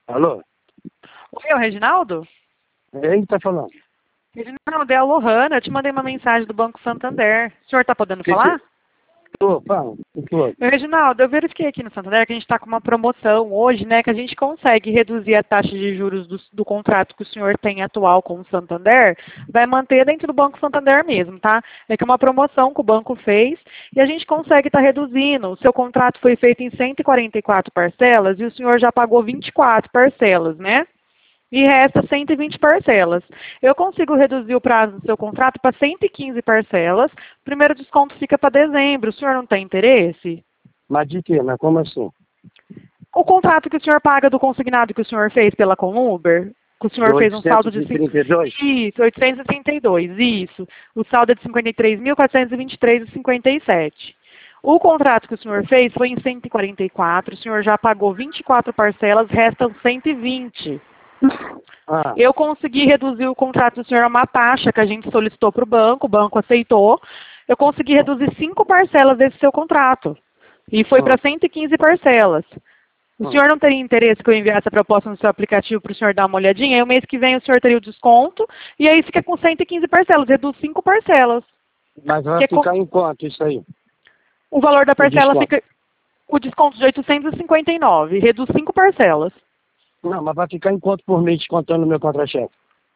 Alô? Oi, é o Reginaldo? É ele que tá falando. Reginaldo, é a Lohana. Eu te mandei uma mensagem do Banco Santander. O senhor está podendo falar? Tô, fala. Tô. Reginaldo, eu verifiquei aqui no Santander que a gente está com uma promoção hoje, né? Que a gente consegue reduzir a taxa de juros do contrato que o senhor tem atual com o Santander, vai manter dentro do Banco Santander mesmo, tá? É que é uma promoção que o banco fez e a gente consegue estar reduzindo. O seu contrato foi feito em 144 parcelas e o senhor já pagou 24 parcelas, né? E resta 120 parcelas. Eu consigo reduzir o prazo do seu contrato para 115 parcelas. O primeiro desconto fica para dezembro. O senhor não tem interesse? Mas de quê? Mas como assim? O contrato que o senhor paga do consignado que o senhor fez pela Conuber, que o senhor Do fez um saldo de... 832? Isso, 832, isso. O saldo é de 53.423,57. O contrato que o senhor fez foi em 144, o senhor já pagou 24 parcelas, restam 120. Ah, Eu consegui reduzir o contrato do senhor a uma taxa que a gente solicitou para o banco aceitou. Eu consegui reduzir 5 parcelas desse seu contrato. E foi para 115 parcelas. O senhor não teria interesse que eu enviasse a proposta no seu aplicativo para o senhor dar uma olhadinha? Aí o mês que vem o senhor teria o desconto e aí fica com 115 parcelas, reduz 5 parcelas. mas vai ficar em quanto isso aí? O valor da O parcela desconto? fica... O desconto de 859, reduz 5 parcelas. Não, mas vai ficar em quanto por mês descontando o meu contra-cheque?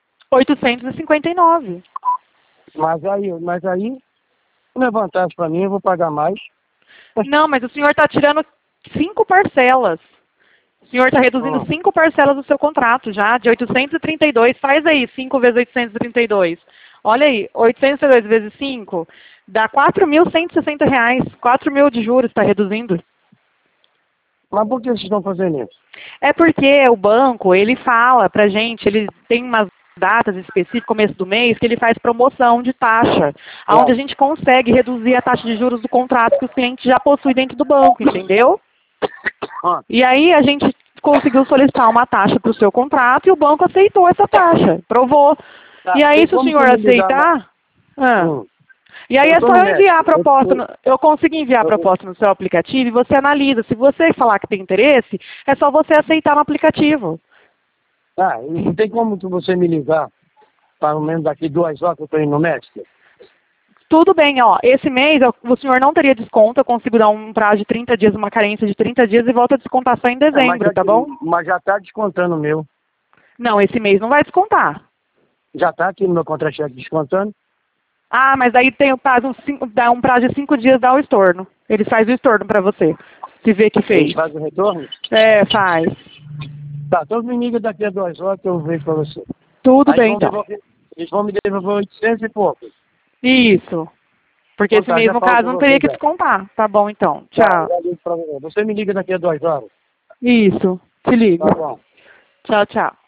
859. Mas aí não é vantagem para mim, eu vou pagar mais. Não, mas o senhor está tirando 5 parcelas. O senhor está reduzindo 5 parcelas do seu contrato já, de 832. Faz aí, 5 vezes 832. Olha aí, 832 vezes 5 dá R$ 4.160. 4 mil de juros está reduzindo. Mas por que vocês estão fazendo isso? É porque o banco, ele fala pra gente, ele tem umas datas específicas, começo do mês, que ele faz promoção de taxa, onde a gente consegue reduzir a taxa de juros do contrato que os clientes já possuem dentro do banco, entendeu? E aí a gente conseguiu solicitar uma taxa para o seu contrato e o banco aceitou essa taxa, provou. Tá, E aí, tem se o como senhor você me ligar aceitar... E aí Eu é tô só no eu enviar a México. proposta, eu consigo enviar a proposta no seu aplicativo e você analisa. Se você falar que tem interesse, é só você aceitar no aplicativo. E não tem como que você me ligar, pelo menos daqui 2 horas que eu estou indo no México? Tudo bem, ó, esse mês o senhor não teria desconto, eu consigo dar um prazo de 30 dias, uma carência de 30 dias e volta a descontar só em dezembro, tá bom? Mas já está descontando o meu. Não, esse mês não vai descontar. Já está aqui no meu contra-cheque descontando. Ah, mas aí tem o prazo, dá um prazo de 5 dias, dá o estorno. Ele faz o estorno para você, se vê que fez. Eles fazem o retorno? É, faz. Tá, então me liga daqui a 2 horas que eu vejo para você. Tudo Aí bem, então. eles vão me devolver 800 e pouco. Isso. Porque esse mês, Já no falo caso, com não você teria que já. descontar. Tá bom, então. Tá, Tchau. eu ligo pra você. Você me liga daqui a 2 horas. Isso. Te ligo. Tá bom. Tchau, tchau.